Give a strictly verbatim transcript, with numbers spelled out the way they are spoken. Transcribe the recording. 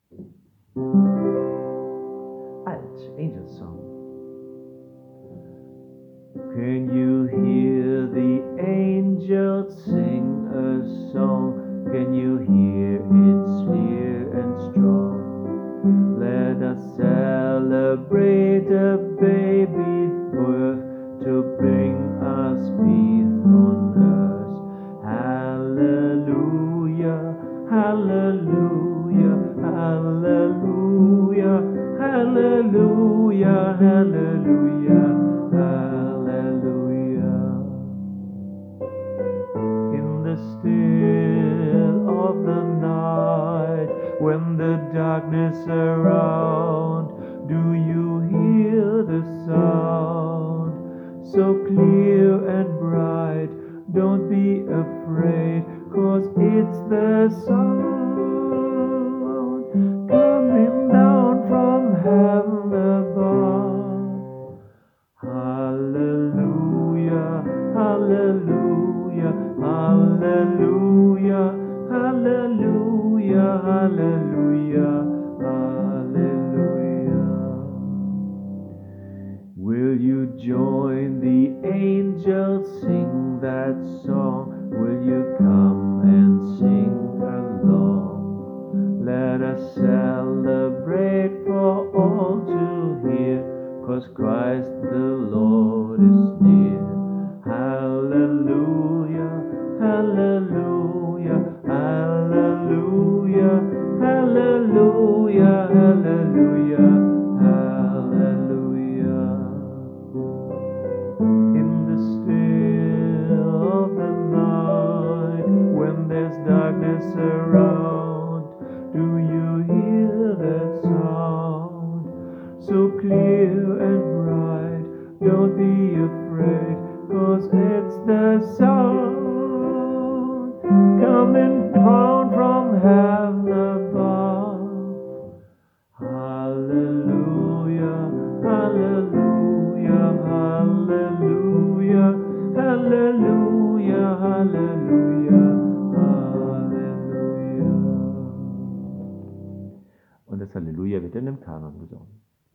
Alt, Angel Song. Can you hear the angels sing a song? Can you hear it clear and strong? Let us celebrate a baby's birth to bring us peace on earth. Hallelujah, hallelujah, hallelujah, hallelujah, hallelujah, hallelujah. In the still of the night, when the darkness around, do you hear the sound? So clear and bright, don't be afraid, 'cause it's the sound coming down from heaven above. Hallelujah, hallelujah, hallelujah, hallelujah, hallelujah, hallelujah. Will you join the angels, sing that song? Will you come and sing along? Let us celebrate for all to hear, 'cause Christ the Lord is near. Hallelujah, hallelujah, hallelujah, hallelujah, hallelujah, hallelujah. In the still of the night, when there's darkness around, do you hear that sound? So clear and bright, don't be afraid, 'cause it's the sound coming down from heaven above. Hallelujah, hallelujah, hallelujah, hallelujah, hallelujah, hallelujah. Und das Halleluja wird dann im Kanon gesungen.